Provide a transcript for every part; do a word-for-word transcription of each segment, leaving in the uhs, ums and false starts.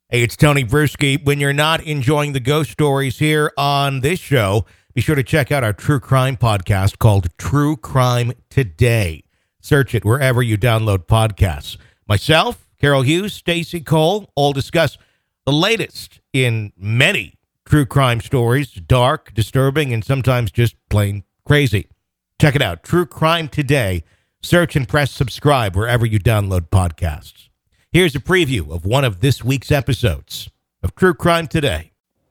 Hey, it's Tony Bruschi. When you're not enjoying the ghost stories here on this show, be sure to check out our true crime podcast called True Crime Today. Search it wherever you download podcasts. Myself, Carol Hughes, Stacey Cole, all discuss the latest in many true crime stories, dark, disturbing, and sometimes just plain crazy. Check it out, True Crime Today. Search and press subscribe wherever you download podcasts. Here's a preview of one of this week's episodes of True Crime Today.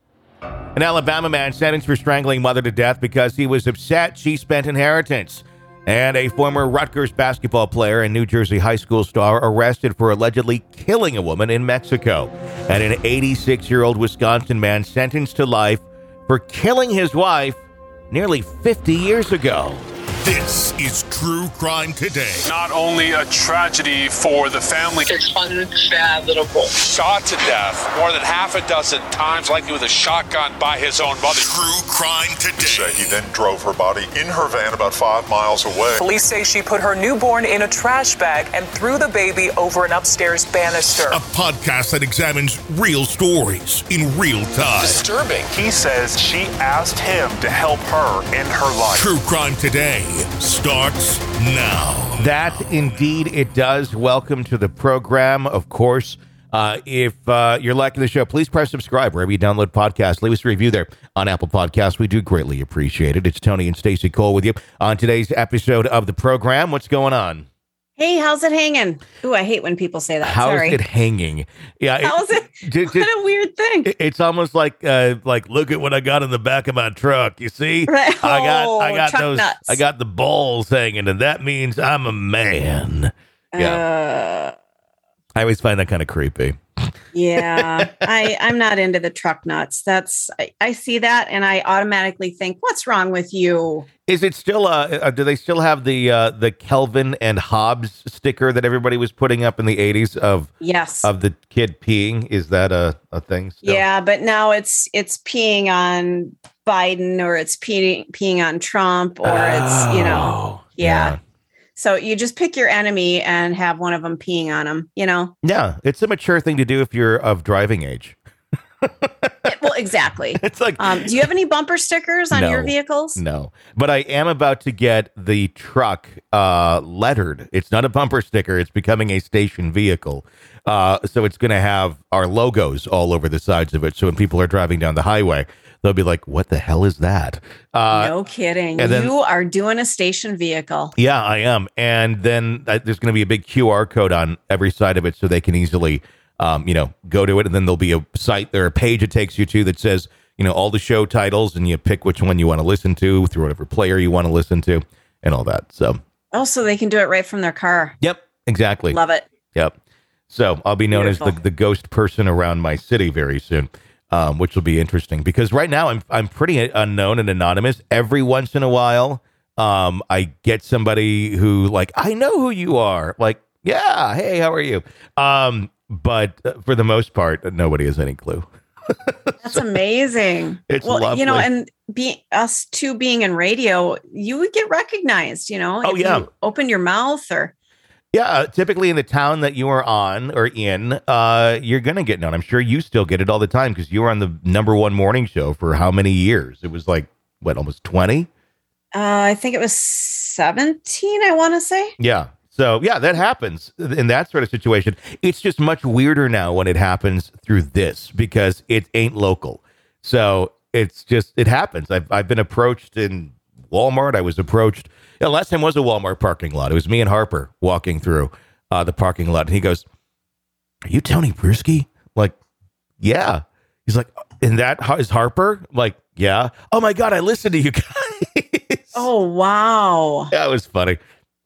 An Alabama man sentenced for strangling mother to death because he was upset she spent inheritance. And a former Rutgers basketball player and New Jersey high school star arrested for allegedly killing a woman in Mexico. And an eighty-six-year-old Wisconsin man sentenced to life for killing his wife nearly fifty years ago. This is True Crime Today. Not only a tragedy for the family. It's unfathomable. Shot to death more than half a dozen times, likely with a shotgun by his own mother. True Crime Today. So he then drove her body in her van about five miles away. Police say she put her newborn in a trash bag and threw the baby over an upstairs banister. A podcast that examines real stories in real time. Disturbing. He says she asked him to help her in her life. True Crime Today starts now. That indeed it does. Welcome to the program. Of course, uh, if uh, you're liking the show, please press subscribe wherever you download podcasts. Leave us a review there on Apple Podcasts. We do greatly appreciate it. It's Tony and Stacey Cole with you on today's episode of the program. What's going on? Hey, how's it hanging? Ooh, I hate when people say that. How's Sorry. it hanging? Yeah, How's it? Just, What a weird thing. It's almost like, uh, like, look at what I got in the back of my truck. You see, Right. I got, I Oh, got truck those, nuts. I got the balls hanging, and that means I'm a man. Yeah, Uh, I always find that kind of creepy. yeah, I, I'm not into the truck nuts. That's I, I see that and I automatically think, what's wrong with you? Is it still? Uh, uh, do they still have the uh, the Kelvin and Hobbes sticker that everybody was putting up in the eighties of Yes. of the kid peeing? Is that a, a thing? Still? Yeah, but now it's it's peeing on Biden or it's peeing peeing on Trump or it's, you know, Oh, yeah. So you just pick your enemy and have one of them peeing on them, you know? yeah. It's a mature thing to do if you're of driving age. Well, exactly. It's like, Um, do you have any bumper stickers on No. your vehicles? no, but I am about to get the truck uh, lettered. It's not a bumper sticker. It's becoming a station vehicle. Uh, so it's going to have our logos all over the sides of it. So when people are driving down the highway, they'll be like, what the hell is that? Uh, No kidding. and then- You are doing a station vehicle. Yeah, I am. And then uh, there's going to be a big Q R code on every side of it so they can easily, um, you know, go to it. And then there'll be a site there, a page it takes you to that says, you know, all the show titles, and you pick which one you want to listen to through whatever player you want to listen to and all that. So, Also, they can do it right from their car. yep, exactly. Love it. Yep. So I'll be known as Beautiful. the, the ghost person around my city very soon, um, which will be interesting because right now I'm I'm pretty unknown and anonymous. Every once in a while, um, I get somebody who like, I know who you are. Like, yeah, hey, how are you? Um, but uh, for the most part, nobody has any clue. That's amazing. It's well, you know, lovely. and be us two being in radio, you would get recognized, you know, Oh, if yeah. you open your mouth or Yeah, typically in the town that you are on or in, uh, you're going to get known. I'm sure you still get it all the time because you were on the number one morning show for how many years? It was like, what, almost twenty? uh, I think it was seventeen, I want to say. Yeah. So, yeah, that happens in that sort of situation. It's just much weirder now when it happens through this because it ain't local. So it's just, it happens. I've, I've been approached in Walmart. I was approached. The last time was a Walmart parking lot. It was me and Harper walking through uh, the parking lot. And he goes, are you Tony Bruschi? Like, yeah. He's like, and that is Harper? I'm like, yeah. Oh, my God, I listened to you guys. Oh, wow. That was funny.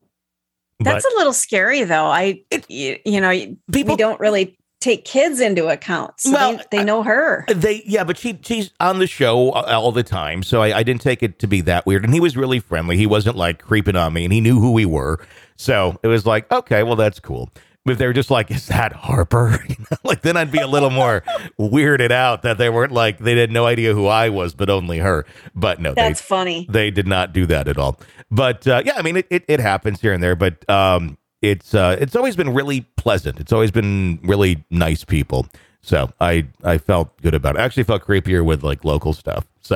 That's But- a little scary, though. I, It- you, you know, People- we don't really take kids into account. So Well, they, they know her. They yeah, but she she's on the show all the time, so I, I didn't take it to be that weird. And he was really friendly. He wasn't like creeping on me, and he knew who we were. So it was like, okay, well that's cool. But they were just like, is that Harper? You know, like then I'd be a little more weirded out that they weren't like they had no idea who I was, but only her. But no, That's they funny. they did not do that at all. But uh, yeah, I mean it, it it happens here and there, but um, it's uh, it's always been really pleasant. It's always been really nice people So I, I felt good about it. I actually felt creepier with like local stuff. So,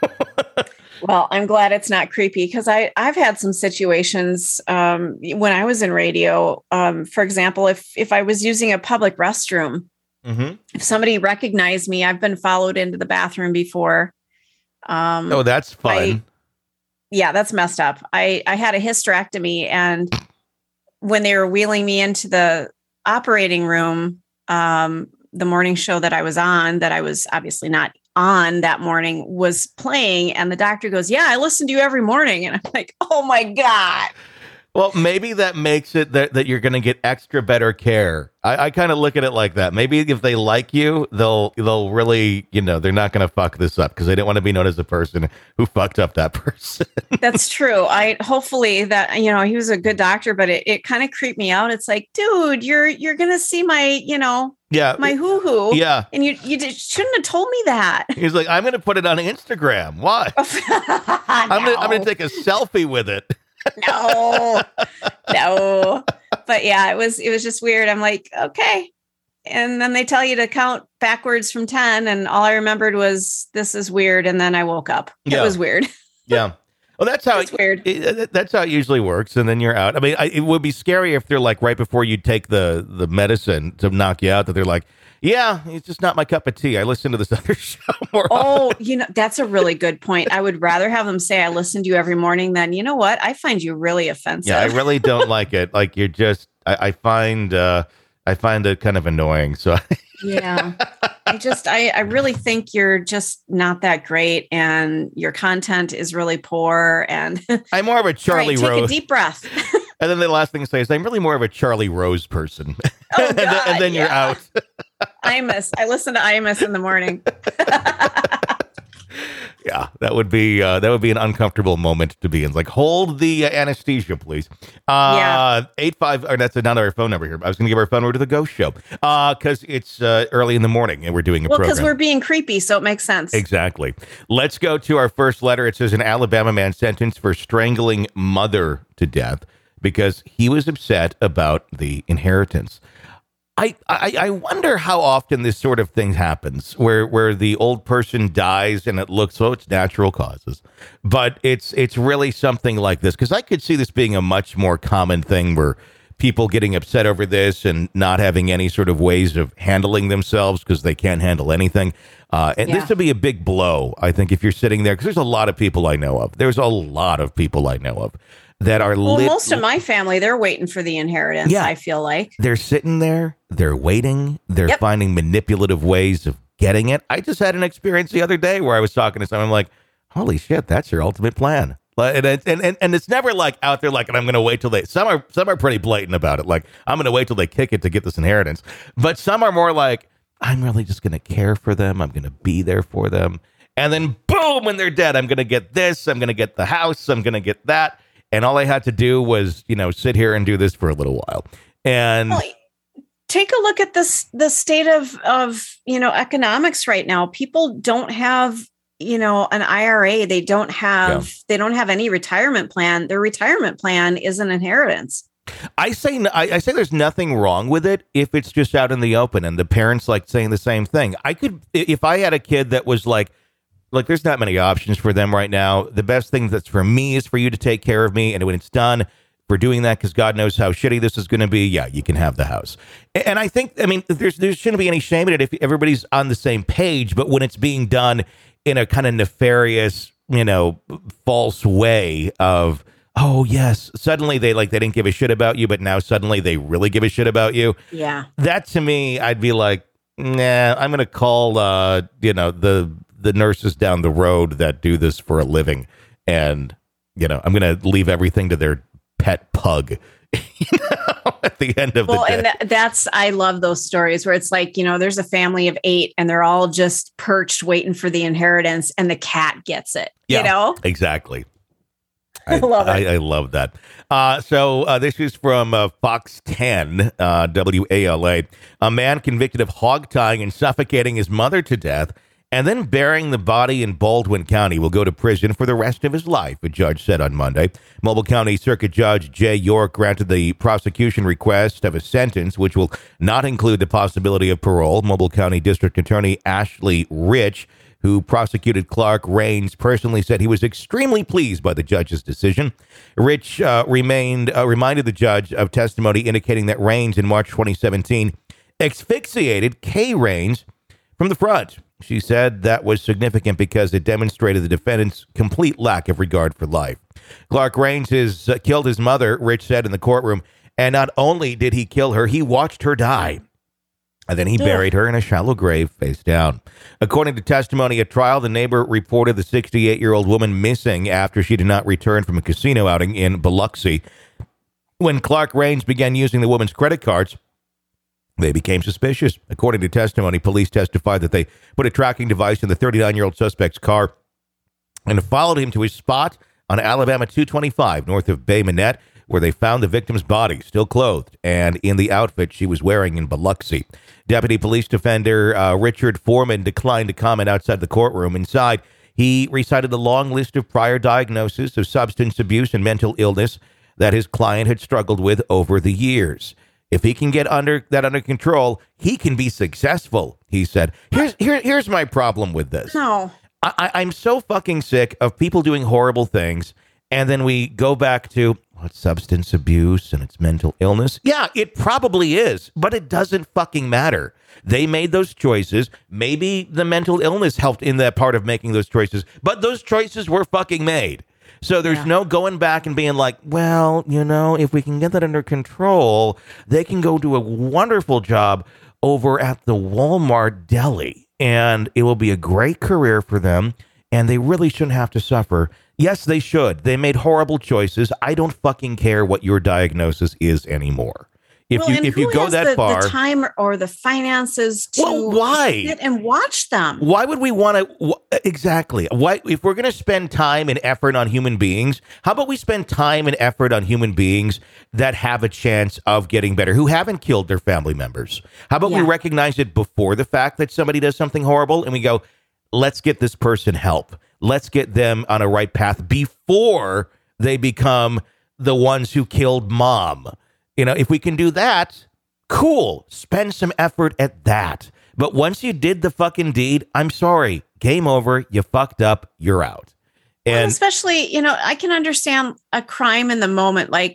well, I'm glad it's not creepy because I I've had some situations um, when I was in radio. Um, for example, if if I was using a public restroom, mm-hmm. if somebody recognized me, I've been followed into the bathroom before. Um, oh, that's fun. I, yeah, that's messed up. I I had a hysterectomy, and when they were wheeling me into the operating room, um, the morning show that I was on, that I was obviously not on that morning, was playing. And the doctor goes, yeah, I listen to you every morning. And I'm like, oh my God. Well, maybe that makes it that, that you're going to get extra better care. I, I kind of look at it like that. Maybe if they like you, they'll they'll really, you know, they're not going to fuck this up because they didn't want to be known as the person who fucked up that person. That's true. I hopefully that, you know, he was a good doctor, but it, it kind of creeped me out. It's like, dude, you're you're going to see my, you know, yeah, my hoo-hoo. Yeah. And you you did, shouldn't have told me that. He's like, I'm going to put it on Instagram. Why? no. I'm going I'm going to take a selfie with it. no, no. But yeah, it was, it was just weird. I'm like, okay. And then they tell you to count backwards from ten. And all I remembered was, this is weird. And then I woke up. Yeah. It was weird. Yeah. Well, that's how it's it, weird. It, that's how it usually works. And then you're out. I mean, I, it would be scary if they're like right before you take the, the medicine to knock you out, that they're like, yeah, it's just not my cup of tea. I listen to this other show more. Oh, you know, that's a really good point. I would rather have them say I listen to you every morning than, you know what? I find you really offensive. Yeah, I really don't like it. Like you're just, I, I find, uh, I find it kind of annoying. So yeah, I just, I, I really think you're just not that great, and your content is really poor. And I'm more of a Charlie right, Rose. Take a deep breath. And then the last thing to say is I'm really more of a Charlie Rose person. Oh, and, then, and then yeah. you're out. Imus. I listen to Imus in the morning. Yeah, that would be uh, that would be an uncomfortable moment to be in. Like, hold the uh, anesthesia, please. Uh, yeah. Eight five. Or that's another phone number here. I was going to give our phone number to the Ghost Show because uh, it's uh, early in the morning and we're doing a well, program. Well, because we're being creepy, so it makes sense. Exactly. Let's go to our first letter. It says an Alabama man sentenced for strangling mother to death because he was upset about the inheritance. I, I, I wonder how often this sort of thing happens where, where the old person dies and it looks, oh, it's natural causes, but it's it's really something like this, because I could see this being a much more common thing where people getting upset over this and not having any sort of ways of handling themselves because they can't handle anything. Uh, and yeah. This would be a big blow, I think, if you're sitting there, because there's a lot of people I know of. There's a lot of people I know of that are well, lit- most of my family, they're waiting for the inheritance. Yeah. I feel like they're sitting there, they're waiting, they're yep. finding manipulative ways of getting it. I just had an experience the other day where I was talking to someone, I'm like, holy shit, that's your ultimate plan. And, and, and, and it's never like out there like, and I'm going to wait till they, some are, some are pretty blatant about it. Like, I'm going to wait till they kick it to get this inheritance. But some are more like, I'm really just going to care for them. I'm going to be there for them. And then boom, when they're dead, I'm going to get this, I'm going to get the house, I'm going to get that. And all I had to do was, you know, sit here and do this for a little while. And well, take a look at this, the state of, of, you know, economics right now. People don't have, you know, an I R A. They don't have, yeah. they don't have any retirement plan. Their retirement plan is an inheritance. I say, I, I say there's nothing wrong with it if it's just out in the open and the parents like saying the same thing. I could, if I had a kid that was like, Look, there's not many options for them right now. The best thing that's for me is for you to take care of me. And when it's done, for doing that, because God knows how shitty this is going to be, yeah, you can have the house. And I think, I mean, there's there shouldn't be any shame in it if everybody's on the same page. But when it's being done in a kind of nefarious, you know, false way of, oh, yes, suddenly they like they didn't give a shit about you, but now suddenly they really give a shit about you. Yeah. That to me, I'd be like, nah, I'm going to call, uh, you know, the the nurses down the road that do this for a living. And, you know, I'm going to leave everything to their pet pug, you know, at the end of well, the day. And that, that's, I love those stories where it's like, you know, there's a family of eight and they're all just perched waiting for the inheritance and the cat gets it, yeah, you know? Exactly. I, I love it. I, I love that. Uh, so uh, this is from uh, Fox ten, uh, W A L A. A man convicted of hog tying and suffocating his mother to death and then burying the body in Baldwin County, will go to prison for the rest of his life, a judge said on Monday. Mobile County Circuit Judge Jay York granted the prosecution request of a sentence which will not include the possibility of parole. Mobile County District Attorney Ashley Rich, who prosecuted Clark Rains, personally said he was extremely pleased by the judge's decision. Rich uh, remained uh, reminded the judge of testimony indicating that Rains in March twenty seventeen asphyxiated Kay Rains from the front. She said that was significant because it demonstrated the defendant's complete lack of regard for life. Clark Rains has uh, killed his mother, Rich said in the courtroom, and not only did he kill her, he watched her die. And then he buried her in a shallow grave face down. According to testimony at trial, the neighbor reported the sixty-eight-year-old woman missing after she did not return from a casino outing in Biloxi. When Clark Rains began using the woman's credit cards, they became suspicious. According to testimony, police testified that they put a tracking device in the thirty-nine-year-old suspect's car and followed him to his spot on Alabama two twenty-five north of Bay Minette, where they found the victim's body, still clothed, and in the outfit she was wearing in Biloxi. Deputy Police Defender uh, Richard Foreman declined to comment outside the courtroom. Inside, he recited a long list of prior diagnoses of substance abuse and mental illness that his client had struggled with over the years. If he can get under that under control, he can be successful, he said. Here's here, here's my problem with this. No. I, I, I'm so fucking sick of people doing horrible things, and then we go back to what, substance abuse and it's mental illness. Yeah, it probably is, but it doesn't fucking matter. They made those choices. Maybe the mental illness helped in that part of making those choices, but those choices were fucking made. So there's yeah. no going back and being like, well, you know, if we can get that under control, they can go do a wonderful job over at the Walmart deli, and it will be a great career for them, and they really shouldn't have to suffer. Yes, they should. They made horrible choices. I don't fucking care what your diagnosis is anymore. If well, you and if who you go has that the, far, the time or the finances to well, why? sit and watch them? Why would we want to? Wh- exactly. Why, if we're going to spend time and effort on human beings, how about we spend time and effort on human beings that have a chance of getting better, who haven't killed their family members? How about yeah. we recognize it before the fact that somebody does something horrible, and we go, let's get this person help. Let's get them on a right path before they become the ones who killed mom. You know, if we can do that, cool. Spend some effort at that. But once you did the fucking deed, I'm sorry. Game over. You fucked up. You're out. And well, especially, you know, I can understand a crime in the moment. Like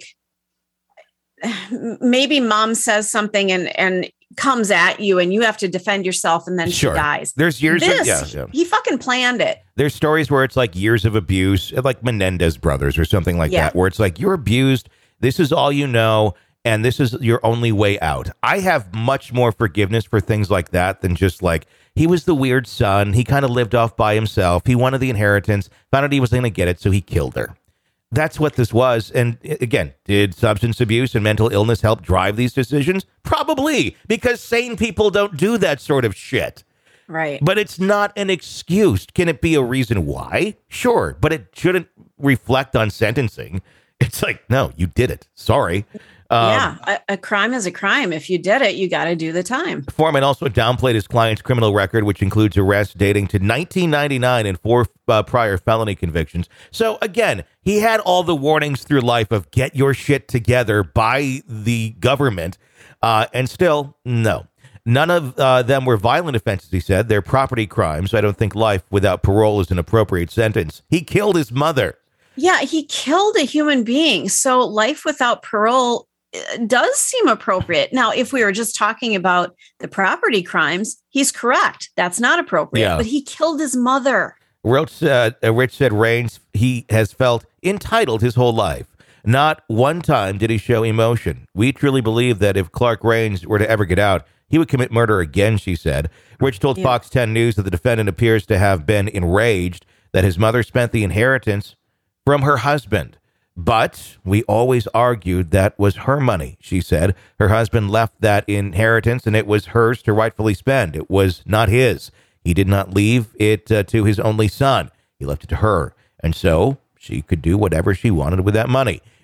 maybe mom says something and, and comes at you and you have to defend yourself and then sure. she dies. There's years this, of, yeah, yeah. He fucking planned it. There's stories where it's like years of abuse, like Menendez brothers or something like yeah. that, where it's like you're abused. This is all you know. And this is your only way out. I have much more forgiveness for things like that than just like, he was the weird son. He kind of lived off by himself. He wanted the inheritance, found out he was going to get it, so he killed her. That's what this was. And again, did substance abuse and mental illness help drive these decisions? Probably, because sane people don't do that sort of shit. Right. But it's not an excuse. Can it be a reason why? Sure. But it shouldn't reflect on sentencing. It's like, no, you did it. Sorry. Um, yeah, a, a crime is a crime. If you did it, you got to do the time. Foreman also downplayed his client's criminal record, which includes arrests dating to nineteen ninety-nine and four uh, prior felony convictions. So again, he had all the warnings through life of get your shit together by the government. Uh, and still, no. None of uh, them were violent offenses, he said. They're property crimes. I don't think life without parole is an appropriate sentence. He killed his mother. Yeah, he killed a human being. So life without parole does seem appropriate. Now, if we were just talking about the property crimes, he's correct. That's not appropriate. Yeah. But he killed his mother. Rich, uh, Rich said Rains, he has felt entitled his whole life. Not one time did he show emotion. We truly believe that if Clark Rains were to ever get out, he would commit murder again, she said. Rich told yeah. Fox ten News that the defendant appears to have been enraged that his mother spent the inheritance from her husband. But we always argued that was her money, she said. Her husband left that inheritance and it was hers to rightfully spend. It was not his. He did not leave it uh, to his only son. He left it to her. And so she could do whatever she wanted with that money.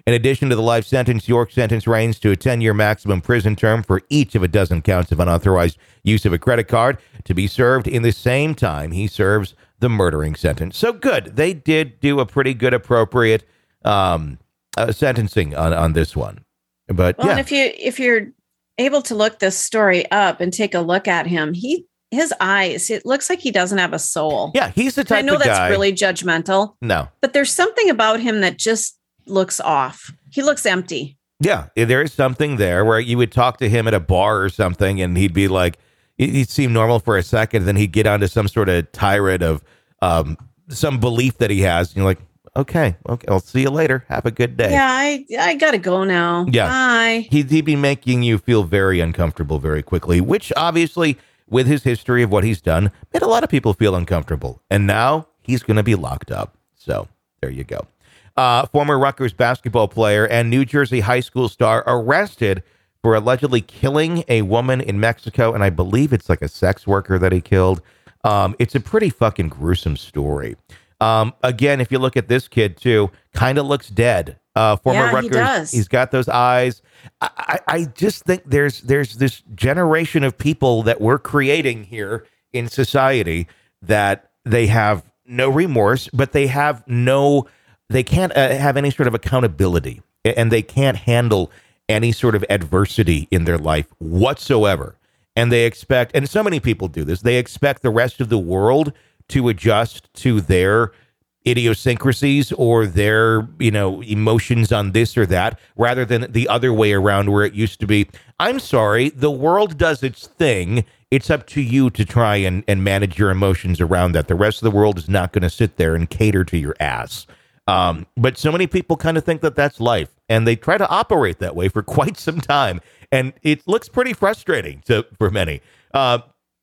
In addition to the life sentence, York's sentence ranges to a ten-year maximum prison term for each of a dozen counts of unauthorized use of a credit card to be served in the same time he serves the murdering sentence. So good. They did do a pretty good, appropriate um, uh, sentencing on, on this one. But well, yeah. and if you if you're able to look this story up and take a look at him, he his eyes, it looks like he doesn't have a soul. Yeah, he's the type I know of that's guy. really judgmental. No. But there's something about him that just looks off. He looks empty. Yeah, there is something there where you would talk to him at a bar or something, and he'd be like, he'd seem normal for a second, then he'd get onto some sort of tirade of um, some belief that he has. And you're like, okay, okay, I'll see you later. Have a good day. Yeah, I I gotta go now. Yeah. Bye. He'd, he'd be making you feel very uncomfortable very quickly, which obviously, with his history of what he's done, made a lot of people feel uncomfortable. And now he's going to be locked up. So there you go. Uh, former Rutgers basketball player and New Jersey high school star arrested for allegedly killing a woman in Mexico. And I believe it's like a sex worker that he killed. Um, it's a pretty fucking gruesome story. Um, again, if you look at this kid too, kind of looks dead. Uh, former Yeah, he Rutgers, does. he's got those eyes. I, I, I just think there's there's this generation of people that we're creating here in society that they have no remorse, but they have no, they can't uh, have any sort of accountability, and they can't handle any sort of adversity in their life whatsoever. And they expect, and so many people do this, they expect the rest of the world to adjust to their idiosyncrasies or their, you know, emotions on this or that, rather than the other way around where it used to be, I'm sorry, the world does its thing. It's up to you to try and, and manage your emotions around that. The rest of the world is not going to sit there and cater to your ass. Um, but so many people kind of think that that's life, and they try to operate that way for quite some time. And it looks pretty frustrating to for many. Uh,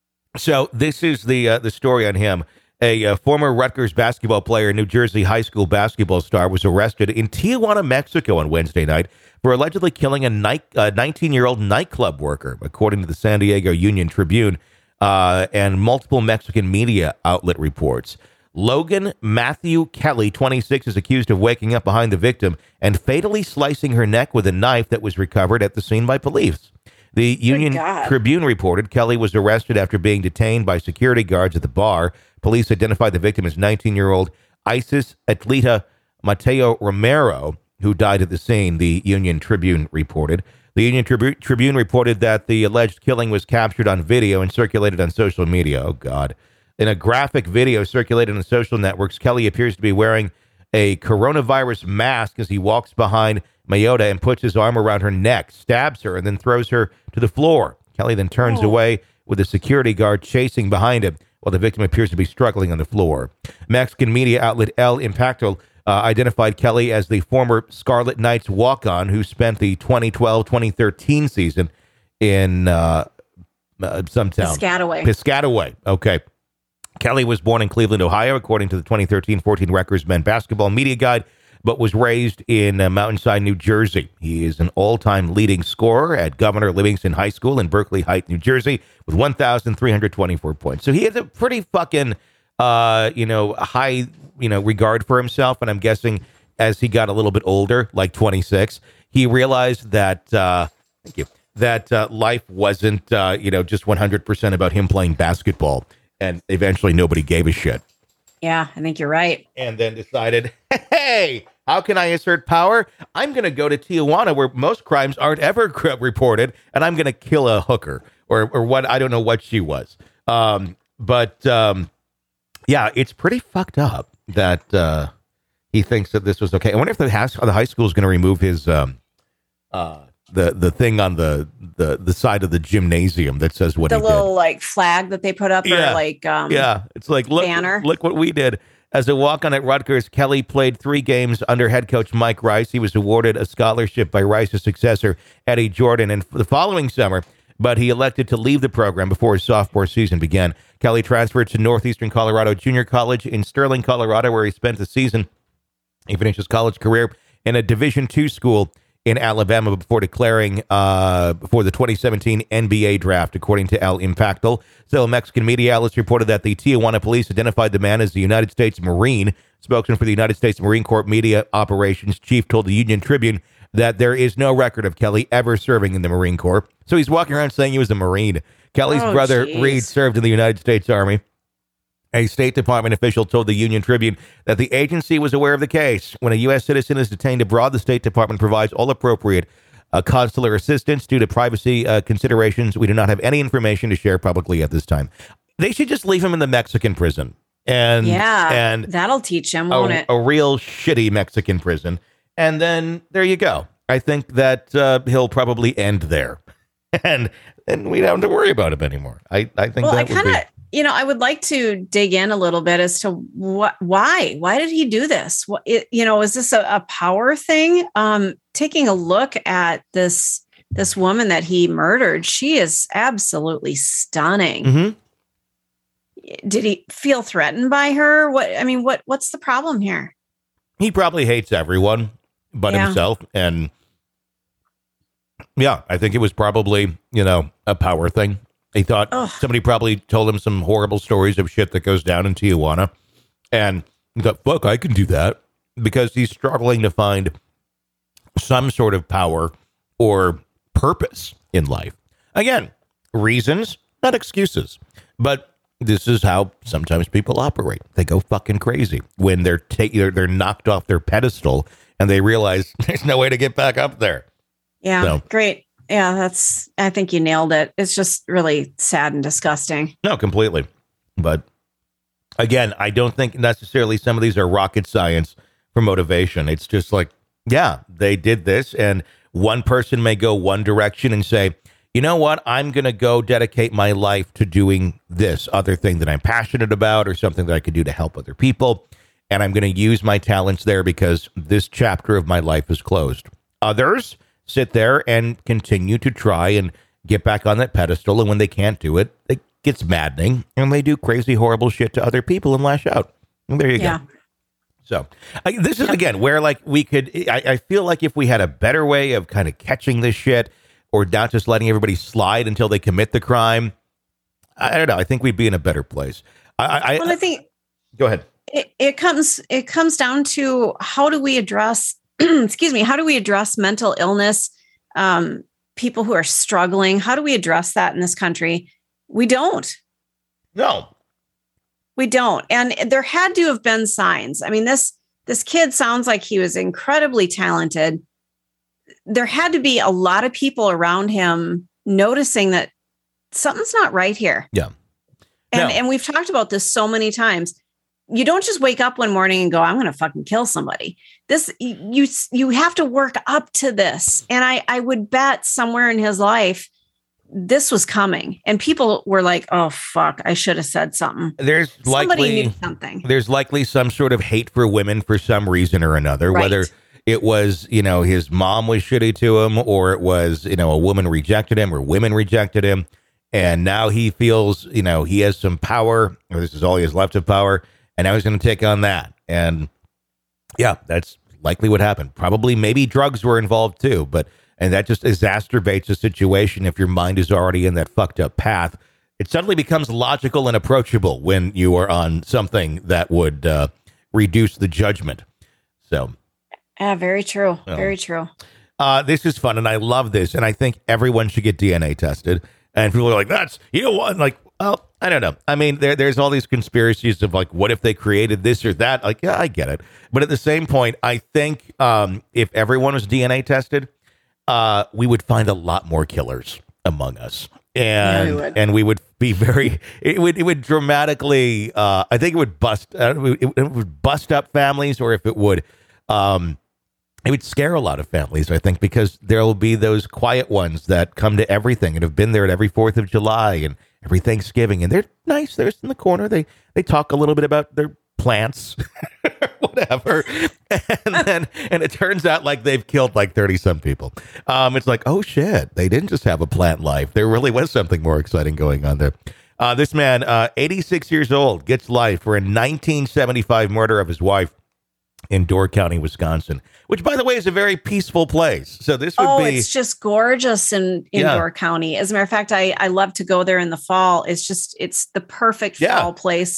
so this is the uh, the story on him. A, a former Rutgers basketball player, New Jersey high school basketball star, was arrested in Tijuana, Mexico on Wednesday night for allegedly killing a nineteen-year-old nightclub worker, according to the San Diego Union Tribune uh, and multiple Mexican media outlet reports. Logan Matthew Kelly, twenty-six, is accused of waking up behind the victim and fatally slicing her neck with a knife that was recovered at the scene by police. The Union Tribune reported Kelly was arrested after being detained by security guards at the bar. Police identified the victim as nineteen-year-old Isis Atleta Mateo Romero, who died at the scene, the Union Tribune reported. The Union Tribu- Tribune reported that the alleged killing was captured on video and circulated on social media. Oh, God. In a graphic video circulated on social networks, Kelly appears to be wearing a coronavirus mask as he walks behind Mayota and puts his arm around her neck, stabs her, and then throws her to the floor. Kelly then turns Oh. away with a security guard chasing behind him while the victim appears to be struggling on the floor. Mexican media outlet El Impacto uh, identified Kelly as the former Scarlet Knights walk-on who spent the twenty twelve twenty thirteen season in uh, uh, some town. Piscataway. Piscataway. Okay. Kelly was born in Cleveland, Ohio, according to the twenty thirteen fourteen Rutgers Men Basketball Media Guide, but was raised in uh, Mountainside, New Jersey. He is an all-time leading scorer at Governor Livingston High School in Berkeley Heights, New Jersey, with one thousand three hundred twenty-four points. So he has a pretty fucking, uh, you know, high, you know, regard for himself. And I'm guessing as he got a little bit older, like twenty-six, he realized that, uh, thank you, that uh, life wasn't, uh, you know, just one hundred percent about him playing basketball. And eventually nobody gave a shit. Yeah, I think you're right. And then decided, hey, how can I assert power? I'm going to go to Tijuana where most crimes aren't ever reported, and I'm going to kill a hooker or or what. I don't know what she was. Um, but um, yeah, it's pretty fucked up that uh, he thinks that this was okay. I wonder if the, has, the high school is going to remove his um, uh, the the thing on the, the the side of the gymnasium that says what The he little did. like flag that they put up Yeah. or like um Yeah, it's like, look, banner. look what we did. As a walk-on at Rutgers, Kelly played three games under head coach Mike Rice. He was awarded a scholarship by Rice's successor, Eddie Jordan, and the following summer, but he elected to leave the program before his sophomore season began. Kelly transferred to Northeastern Colorado Junior College in Sterling, Colorado, where he spent the season. He finished his college career in a Division two school in Alabama before declaring uh, for the twenty seventeen N B A draft, according to El Impacto. So Mexican media outlets reported that the Tijuana police identified the man as the United States Marine spokesman for the United States Marine Corps Media Operations Chief, told the Union Tribune that there is no record of Kelly ever serving in the Marine Corps. So he's walking around saying he was a Marine. Kelly's Oh, brother, geez. Reed, served in the United States Army. A State Department official told the Union Tribune that the agency was aware of the case. When a U S citizen is detained abroad, the State Department provides all appropriate uh, consular assistance. Due to privacy uh, considerations, we do not have any information to share publicly at this time. They should just leave him in the Mexican prison. And, Yeah, and that'll teach him, won't a, it? a real shitty Mexican prison. And then there you go. I think that uh, he'll probably end there. and and we don't have to worry about him anymore. I, I think Well, I that would kind of, be... you know, I would like to dig in a little bit as to what, why, why did he do this? What, it, you know, is this a, a power thing? Um, taking a look at this, this woman that he murdered, she is absolutely stunning. Mhm. Did he feel threatened by her? What, I mean, what, what's the problem here? He probably hates everyone but Yeah. himself. And yeah, I think it was probably, you know, a power thing. He thought Ugh. somebody probably told him some horrible stories of shit that goes down in Tijuana. And he thought, fuck, I can do that, because he's struggling to find some sort of power or purpose in life. Again, reasons, not excuses. But this is how sometimes people operate. They go fucking crazy when they're ta- they're, they're knocked off their pedestal and they realize there's no way to get back up there. Yeah. So- Great. Yeah. That's, I think you nailed it. It's just really sad and disgusting. No, completely. But again, I don't think necessarily some of these are rocket science for motivation. It's just like, yeah, they did this, and one person may go one direction and say, you know what, I'm going to go dedicate my life to doing this other thing that I'm passionate about, or something that I could do to help other people. And I'm going to use my talents there because this chapter of my life is closed. Others sit there and continue to try and get back on that pedestal. And when they can't do it, it gets maddening, and they do crazy, horrible shit to other people and lash out. And there you Yeah. go. So I, this is, again, where like we could, I, I feel like if we had a better way of kind of catching this shit, or not just letting everybody slide until they commit the crime, I, I don't know. I think we'd be in a better place. I, I, Well, I think go ahead. it, it comes, it comes down to how do we address, excuse me, how do we address mental illness, um, people who are struggling? How do we address that in this country? We don't. No. We don't. And there had to have been signs. I mean, this this kid sounds like he was incredibly talented. There had to be a lot of people around him noticing that something's not right here. Yeah. And No. and we've talked about this so many times. You don't just wake up one morning and go, I'm going to fucking kill somebody. This you you have to work up to this. And I I would bet somewhere in his life this was coming, and people were like, oh fuck, I should have said something. There's Somebody likely knew something. there's likely some sort of hate for women for some reason or another, Right. whether it was, you know, his mom was shitty to him, or it was, you know, a woman rejected him, or women rejected him. And now he feels, you know, he has some power, or this is all he has left of power. And now he's going to take on that. And yeah, that's likely what happened. Probably maybe drugs were involved too, but, and that just exacerbates the situation. If your mind is already in that fucked up path, it suddenly becomes logical and approachable when you are on something that would uh, reduce the judgment. So Yeah, very true. Oh. Very true. uh, this is fun, and I love this, and I think everyone should get D N A tested. And people are like, that's, you know what? Like, well, I don't know. I mean, there, there's all these conspiracies of like, what if they created this or that? Like, yeah, I get it. But at the same point, I think um, if everyone was D N A tested, uh, we would find a lot more killers among us. And Yeah, we would. and we would be very, it would it would dramatically, uh, I think it would bust, uh, it, it would bust up families, or if it would, um, it would scare a lot of families, I think, because there will be those quiet ones that come to everything and have been there at every fourth of July and every Thanksgiving. And they're nice. They're in the corner. They they talk a little bit about their plants, whatever. And then, and it turns out like they've killed like thirty some people. Um, it's like, oh shit, they didn't just have a plant life. There really was something more exciting going on there. Uh, this man, uh, eighty-six years old, gets life for a nineteen seventy-five murder of his wife in Door County, Wisconsin, which, by the way, is a very peaceful place. So this would Oh, be, it's just gorgeous in, in Yeah. Door County. As a matter of fact, I, I love to go there in the fall. It's just, it's the perfect Yeah. fall place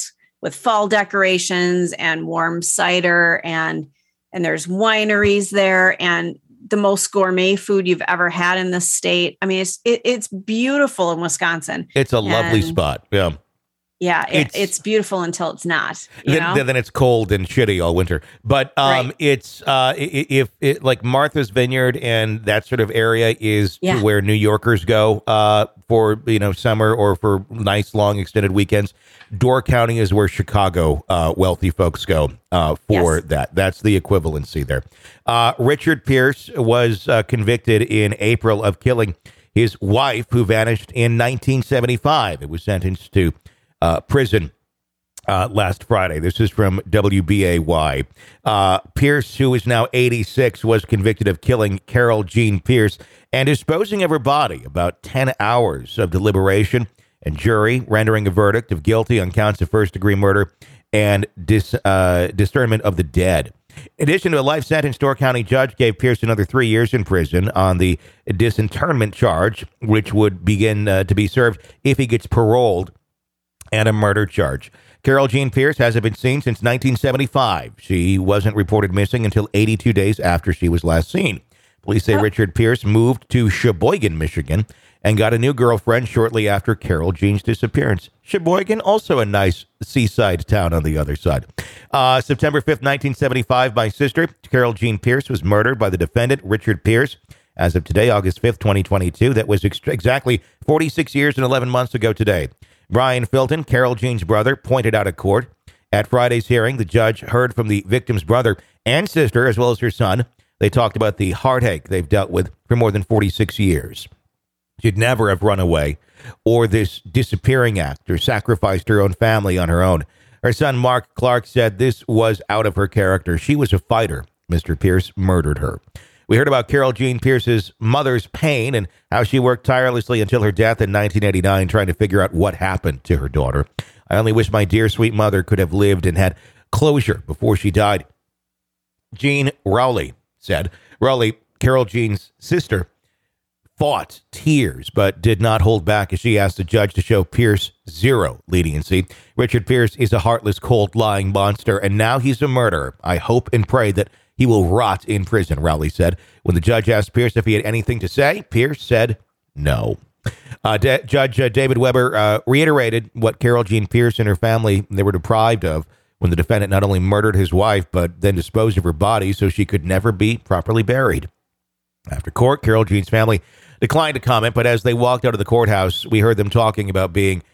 with fall decorations and warm cider, and and there's wineries there, and the most gourmet food you've ever had in this state. I mean, it's it, it's beautiful in Wisconsin. It's a lovely And- spot. Yeah. Yeah, it, It's- it's beautiful until it's not. You know? Then, then it's cold and shitty all winter. But um, Right. it's uh, i- i- if it like Martha's Vineyard and that sort of area is Yeah. to where New Yorkers go uh, for you know summer or for nice long extended weekends. Door County is where Chicago uh, wealthy folks go uh, for Yes. that. That's the equivalency there. Uh, Richard Pierce was uh, convicted in April of killing his wife, who vanished in nineteen seventy-five. It was sentenced to uh, prison uh, last Friday. This is from W B A Y. Uh, Pierce, who is now eighty-six, was convicted of killing Carol Jean Pierce and disposing of her body. About ten hours of deliberation and jury rendering a verdict of guilty on counts of first-degree murder and dis, uh, discernment of the dead. In addition to a life sentence, Door County judge gave Pierce another three years in prison on the disinterment charge, which would begin uh, to be served if he gets paroled, and a murder charge. Carol Jean Pierce hasn't been seen since nineteen seventy-five. She wasn't reported missing until eighty-two days after she was last seen. Police say Richard Pierce moved to Sheboygan, Michigan, and got a new girlfriend shortly after Carol Jean's disappearance. Sheboygan, also a nice seaside town on the other side. Uh, September fifth, nineteen seventy-five, my sister, Carol Jean Pierce, was murdered by the defendant, Richard Pierce. As of today, August fifth, twenty twenty-two, that was ex- exactly forty-six years and eleven months ago today. Brian Filton, Carol Jean's brother, pointed out at court. At Friday's hearing, the judge heard from the victim's brother and sister, as well as her son. They talked about the heartache they've dealt with for more than forty-six years. She'd never have run away or this disappearing act or sacrificed her own family on her own. Her son, Mark Clark, said this was out of her character. She was a fighter. Mister Pierce murdered her. We heard about Carol Jean Pierce's mother's pain and how she worked tirelessly until her death in nineteen eighty-nine trying to figure out what happened to her daughter. I only wish my dear, sweet mother could have lived and had closure before she died. Jean Rowley said. Rowley, Carol Jean's sister, fought tears but did not hold back as she asked the judge to show Pierce zero leniency. Richard Pierce is a heartless, cold, lying monster, and now he's a murderer. I hope and pray that he will rot in prison, Rowley said. When the judge asked Pierce if he had anything to say, Pierce said no. Uh, D- Judge uh, David Weber uh, reiterated what Carol Jean Pierce and her family they were deprived of when the defendant not only murdered his wife, but then disposed of her body so she could never be properly buried. After court, Carol Jean's family declined to comment, but as they walked out of the courthouse, we heard them talking about being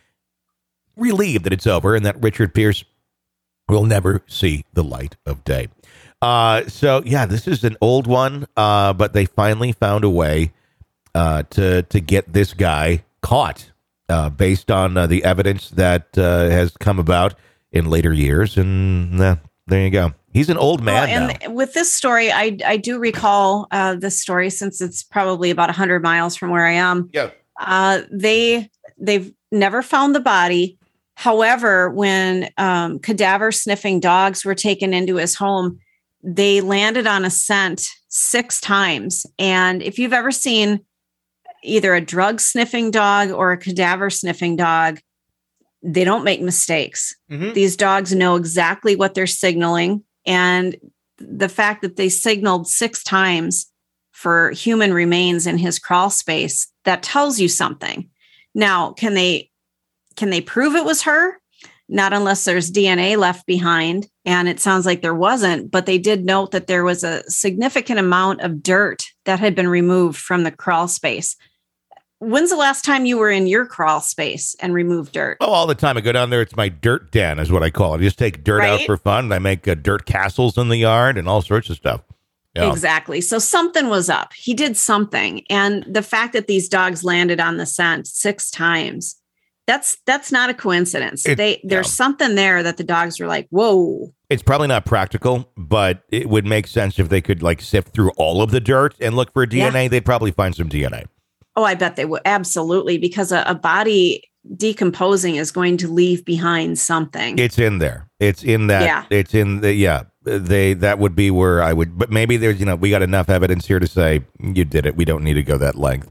relieved that it's over and that Richard Pierce will never see the light of day. Uh, so, yeah, this is an old one, uh, but they finally found a way uh, to, to get this guy caught uh, based on uh, the evidence that uh, has come about in later years. And uh, there you go. He's an old man well, and now. With this story, I I do recall uh, this story since it's probably about one hundred miles from where I am. Yeah. Uh, they, they've never found the body. However, when um, cadaver sniffing dogs were taken into his home, they landed on a scent six times. And if you've ever seen either a drug sniffing dog or a cadaver sniffing dog, they don't make mistakes. Mm-hmm. These dogs know exactly what they're signaling. And the fact that they signaled six times for human remains in his crawl space, that tells you something. Now, can they can they prove it was her? Not unless there's D N A left behind. And it sounds like there wasn't, but they did note that there was a significant amount of dirt that had been removed from the crawl space. When's the last time you were in your crawl space and removed dirt? Oh, all the time. I go down there. It's my dirt den is what I call it. I just take dirt Right? out for fun. I make uh, dirt castles in the yard and all sorts of stuff. Yeah. Exactly. So something was up. He did something. And the fact that these dogs landed on the scent six times, that's that's not a coincidence. It- they There's no. something there that the dogs were like, whoa. It's probably not practical, but it would make sense if they could like sift through all of the dirt and look for D N A. Yeah. They'd probably find some D N A. Oh, I bet they would. Absolutely. Because a, a body decomposing is going to leave behind something. It's in there. It's in that. Yeah. It's in the, yeah, they, that would be where I would, but maybe there's, you know, we got enough evidence here to say you did it. We don't need to go that length.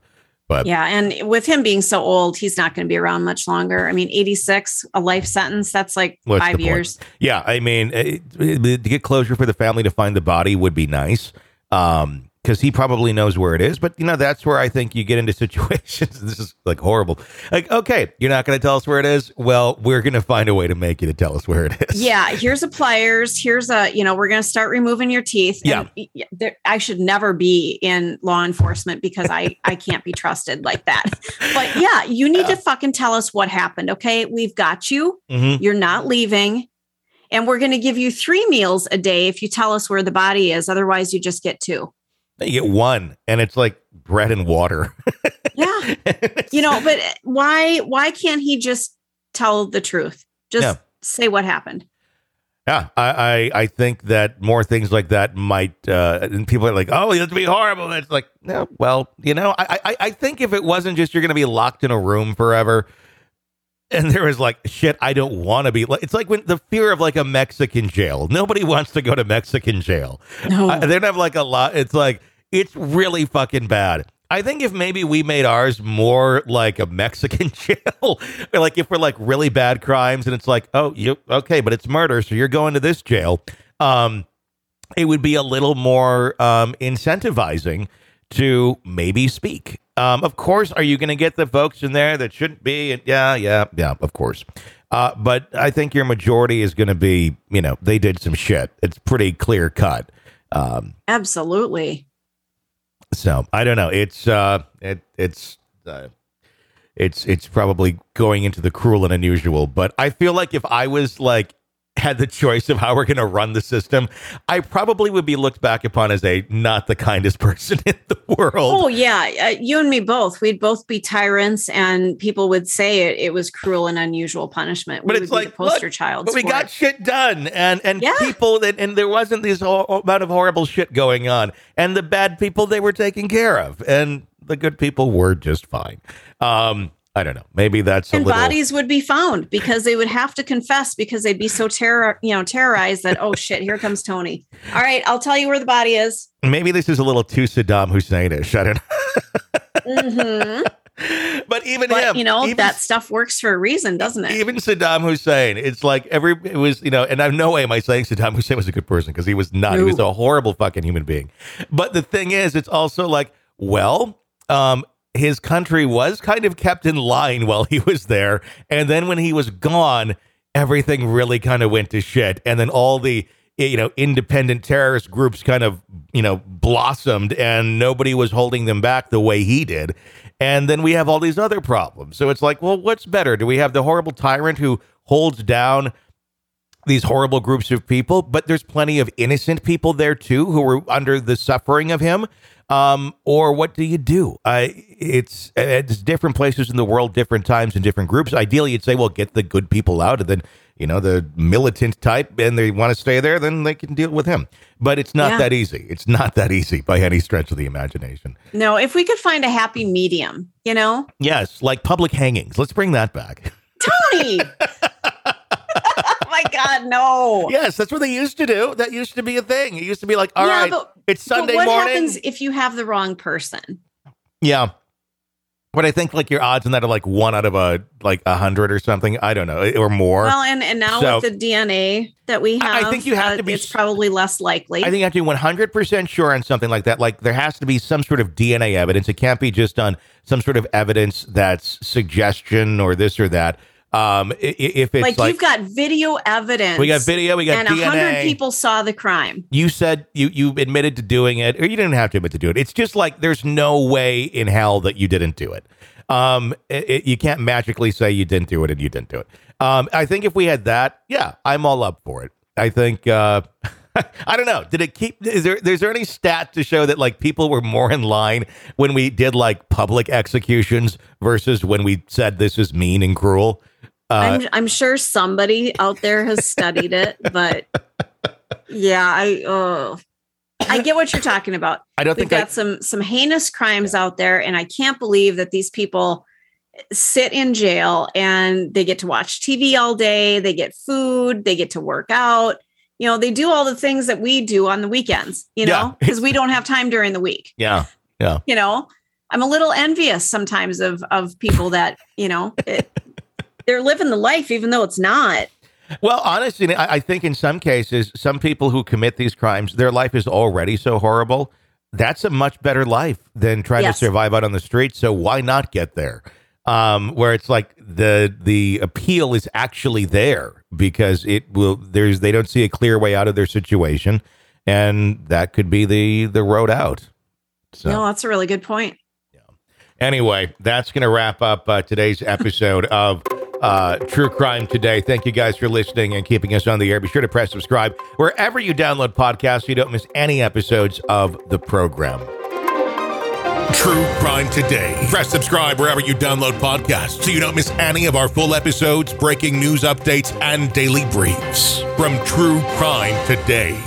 But yeah, and with him being so old, he's not going to be around much longer. I mean, eighty-six, a life sentence, that's like what's five the years. point? Yeah, I mean, it, it, to get closure for the family to find the body would be nice. Um, because he probably knows where it is. But, you know, that's where I think you get into situations. This is like horrible. Like, okay, you're not going to tell us where it is. Well, we're going to find a way to make you to tell us where it is. Yeah. Here's a pliers. Here's a, you know, we're going to start removing your teeth. Yeah. And there, I should never be in law enforcement because I, I can't be trusted like that. But yeah, you need yeah. to fucking tell us what happened. Okay. We've got you. Mm-hmm. You're not leaving. And we're going to give you three meals a day if you tell us where the body is. Otherwise, you just get two. You get one, and it's like bread and water. Yeah. You know, but why why can't he just tell the truth? Just yeah. say what happened. Yeah, I, I, I think that more things like that might, uh, and people are like, oh, it's be horrible. It's like, no, well, you know, I, I, I think if it wasn't just you're going to be locked in a room forever, and there was like, shit, I don't want to be. It's like when the fear of like a Mexican jail. Nobody wants to go to Mexican jail. No. Uh, they don't have like a lot. It's like, it's really fucking bad. I think if maybe we made ours more like a Mexican jail, or like if we're like really bad crimes and it's like, oh, you okay, but it's murder, so you're going to this jail. Um, it would be a little more um, incentivizing to maybe speak. Um, of course, are you going to get the folks in there that shouldn't be? And yeah, yeah, yeah, of course. Uh, but I think your majority is going to be, you know, they did some shit. It's pretty clear cut. Um, Absolutely. So I don't know. It's uh, it it's uh, it's it's probably going into the cruel and unusual. But I feel like if I was like had the choice of how we're going to run the system, I probably would be looked back upon as a not the kindest person in the world. Oh, yeah. Uh, you and me both. We'd both be tyrants and people would say it, it was cruel and unusual punishment. We but would it's be like, the poster look, child. But we got it. shit done and, and yeah. people that, and there wasn't this whole amount of horrible shit going on. And the bad people, they were taken care of. And the good people were just fine. Um, I don't know. Maybe that's a and little... bodies would be found because they would have to confess because they'd be so terror, you know, terrorized that, oh shit, here comes Tony. All right, I'll tell you where the body is. Maybe this is a little too Saddam Hussein-ish. I don't know. Mm-hmm. But even but, him, you know, even, that stuff works for a reason, doesn't it? Even Saddam Hussein, it's like every, it was, you know, and I no way am I saying Saddam Hussein was a good person because he was not. No. He was a horrible fucking human being. But the thing is, it's also like, well, um, his country was kind of kept in line while he was there. And then when he was gone, everything really kind of went to shit. And then all the, you know, independent terrorist groups kind of, you know, blossomed and nobody was holding them back the way he did. And then we have all these other problems. So it's like, well, what's better? Do we have the horrible tyrant who holds down these horrible groups of people, but there's plenty of innocent people there too who were under the suffering of him? Um, or what do you do? Uh, it's, it's different places in the world, different times and different groups. Ideally, you'd say, well, get the good people out, and then, you know, the militant type, and they want to stay there, then they can deal with him. But it's not yeah. that easy. It's not that easy by any stretch of the imagination. No, if we could find a happy medium, you know? Yes, like public hangings. Let's bring that back. Tony! Oh my God, no. Yes, that's what they used to do. That used to be a thing. It used to be like, all yeah, right, but, it's Sunday but what morning. What happens if you have the wrong person? Yeah. But I think like your odds on that are like one out of a like a hundred or something. I don't know, or more. Well, and, and now so, with the D N A that we have, I think you have uh, to be. It's probably less likely. I think you have to be one hundred percent sure on something like that. Like there has to be some sort of D N A evidence. It can't be just on some sort of evidence that's suggestion or this or that. Um, if it's like, like you've got video evidence, we got video, we got and D N A. And a hundred people saw the crime. You said you you admitted to doing it, or you didn't have to admit to do it. It's just like there's no way in hell that you didn't do it. Um, it, it, you can't magically say you didn't do it and you didn't do it. Um, I think if we had that, yeah, I'm all up for it. I think. Uh, I don't know. Did it keep? Is there? Is there any stat to show that like people were more in line when we did like public executions versus when we said this is mean and cruel? Uh, I'm, I'm sure somebody out there has studied it, but yeah, I uh, I get what you're talking about. I don't We've think got I, some some heinous crimes out there, and I can't believe that these people sit in jail and they get to watch T V all day. They get food. They get to work out. You know, they do all the things that we do on the weekends. You know, because yeah. we don't have time during the week. Yeah, yeah. You know. I'm a little envious sometimes of of people that, you know, it, they're living the life, even though it's not. Well, honestly, I, I think in some cases, some people who commit these crimes, their life is already so horrible. That's a much better life than trying yes. to survive out on the street. So why not get there? Um, where it's like the the appeal is actually there because it will. There's they don't see a clear way out of their situation, and that could be the the road out. So. No, that's a really good point. Yeah. Anyway, that's going to wrap up uh, today's episode of uh, True Crime Today. Thank you guys for listening and keeping us on the air. Be sure to press subscribe wherever you download podcasts so you don't miss any episodes of the program. True Crime Today. Press subscribe wherever you download podcasts so you don't miss any of our full episodes, breaking news updates, and daily briefs from True Crime Today.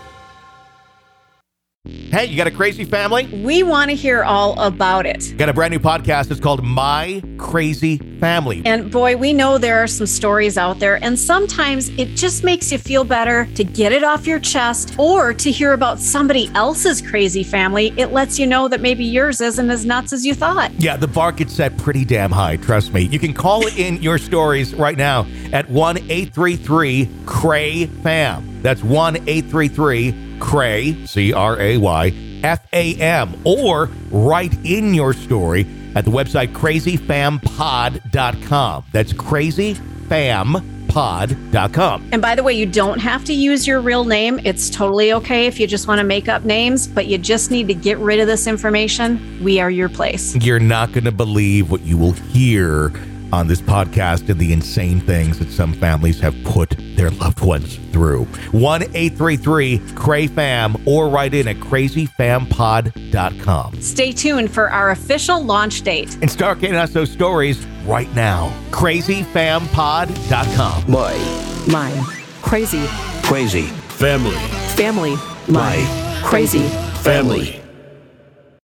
Hey, you got a crazy family? We want to hear all about it. Got a brand new podcast. It's called My Crazy Family. And boy, we know there are some stories out there, and sometimes it just makes you feel better to get it off your chest or to hear about somebody else's crazy family. It lets you know that maybe yours isn't as nuts as you thought. Yeah, the bar gets set pretty damn high, trust me. You can call in your stories right now at one eight three three C R A Y FAM. That's one eight three three C R A Y, C R A Y, F A M, or write in your story at the website crazy fam pod dot com. That's crazy fam pod dot com. And by the way, you don't have to use your real name. It's totally okay if you just want to make up names, but you just need to get rid of this information. We are your place. You're not going to believe what you will hear on this podcast and the insane things that some families have put their loved ones through. one eight three three C R A Y FAM or write in at crazy fam pod dot com. Stay tuned for our official launch date. And start getting us those stories right now. crazy fam pod dot com. My. Mine. Crazy. Crazy. Family. Family. My. Crazy. Family.